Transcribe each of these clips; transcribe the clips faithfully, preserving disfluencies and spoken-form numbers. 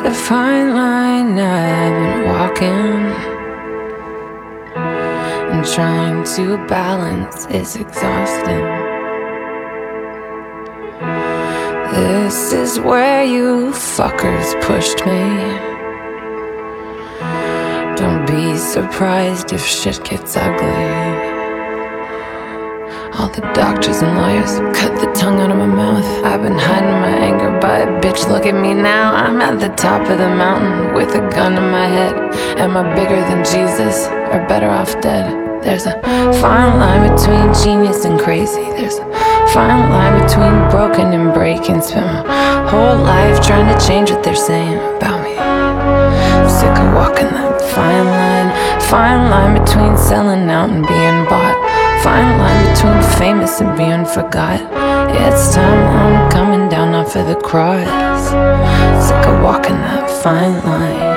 a fine line I've been walking, and trying to balance is exhausting. This is where you fuckers pushed me. Don't be surprised if shit gets ugly. All the doctors and lawyers cut the tongue out of my mouth. I've been hiding my anger, but bitch, look at me now. I'm at the top of the mountain with a gun in my head. Am I bigger than Jesus, or better off dead? There's a fine line between genius and crazy. There's a fine line between broken and breaking. Spent my whole life trying to change what they're saying about me. I'm sick of walking that fine line. Fine line between selling out and being bought. Fine line between famous and being forgot. It's time I'm coming down off of the cross. Sick of walking that fine line.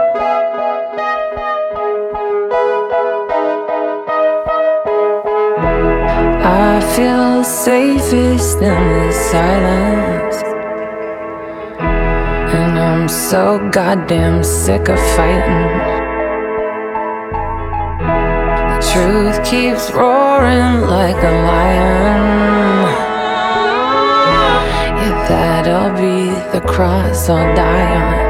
I feel safest in the silence, and I'm so goddamn sick of fighting. Truth keeps roaring like a lion. Yeah, that'll be the cross I'll die on.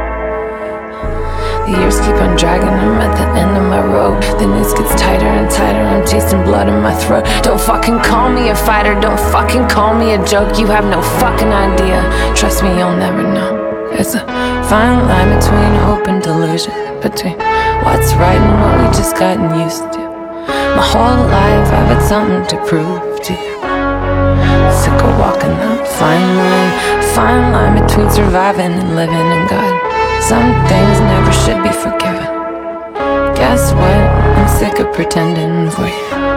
The years keep on dragging, I'm at the end of my rope. The noose gets tighter and tighter, I'm tasting blood in my throat. Don't fucking call me a fighter, don't fucking call me a joke. You have no fucking idea, trust me, you'll never know. There's a fine line between hope and delusion, between what's right and what we just gotten used to. My whole life I've had something to prove to you. Sick of walking that fine line, fine line between surviving and living in God. Some things never should be forgiven. Guess what? I'm sick of pretending for you.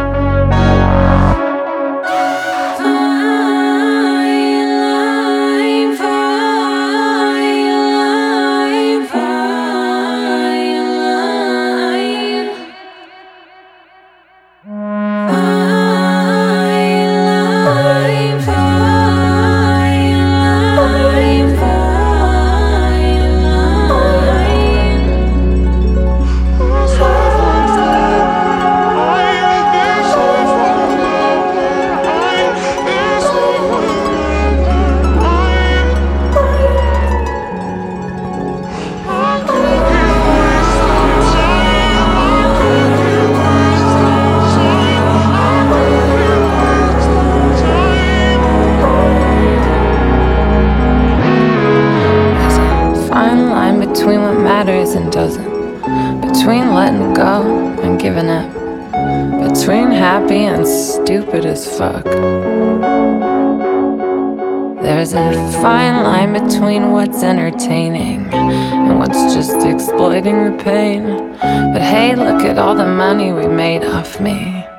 Between what matters and doesn't, between letting go and giving up, between happy and stupid as fuck. There's a fine line between what's entertaining and what's just exploiting the pain. But hey, look at all the money we made off me.